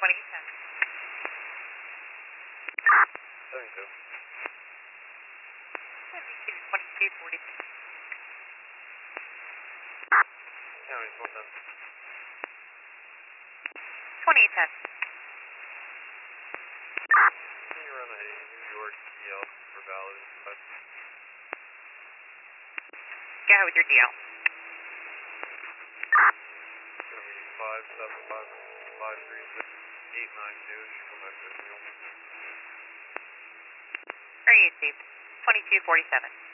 2810. 72. 2240. County, 110. 2810. Can you run a New York DL for valid inspection? Go ahead with your DL. It's going to be 57536 892. Should come back to the deal. Area 2, 2247.